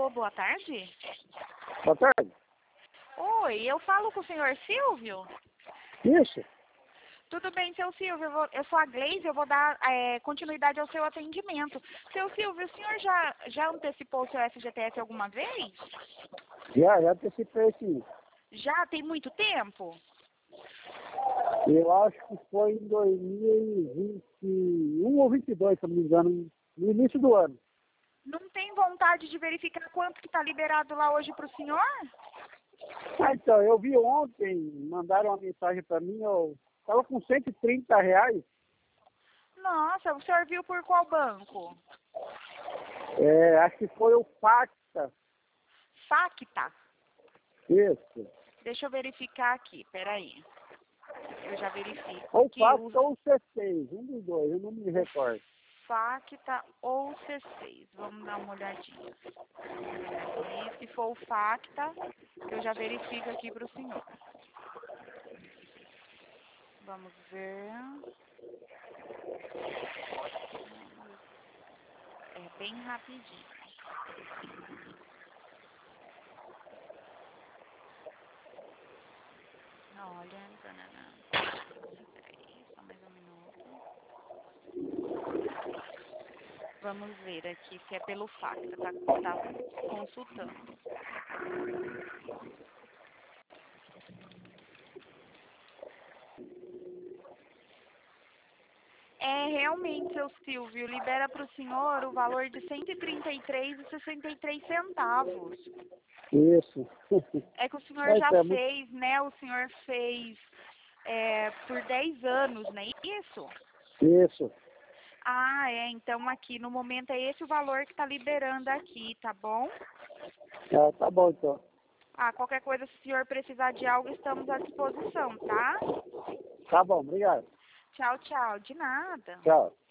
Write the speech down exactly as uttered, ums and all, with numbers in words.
Alô, boa tarde. Boa tarde. Oi, eu falo com o senhor Silvio? Isso. Tudo bem, seu Silvio, eu, vou, eu sou a Gleise, eu vou dar é, continuidade ao seu atendimento. Seu Silvio, o senhor já, já antecipou o seu F G T S alguma vez? Já, já antecipei sim. Já? Tem muito tempo? Eu acho que foi em dois mil e vinte e um ou vinte e dois, se não me engano, no início do ano. Não tem vontade de verificar quanto que está liberado lá hoje para o senhor? Ah, então, eu vi ontem, mandaram uma mensagem para mim, eu estava com cento e trinta reais. Nossa, o senhor viu por qual banco? É, acho que foi o Pacta. Facta. Isso. Deixa eu verificar aqui, peraí. Eu já verifico. Ou Aqui, Pacta o ou o C seis, um dos dois, eu não me recordo. Facta ou C seis. Vamos dar uma olhadinha. E se for o Facta, eu já verifico aqui para o senhor. Vamos ver. É bem rapidinho. Olha, tanana. Peraí, só mais um minuto. Vamos ver aqui se é pelo Facta, tá, tá consultando. É, realmente, seu Silvio, libera para o senhor o valor de cento e trinta e três reais e sessenta e três centavos. Isso. É que o senhor É, já então, é muito- fez, né? O senhor fez é, por dez anos, não é isso? Isso. Ah, é. Então aqui no momento é esse o valor que está liberando aqui, tá bom? É, tá bom então. Ah, qualquer coisa, se o senhor precisar de algo, estamos à disposição, tá? Tá bom, obrigado. Tchau, tchau. De nada. Tchau.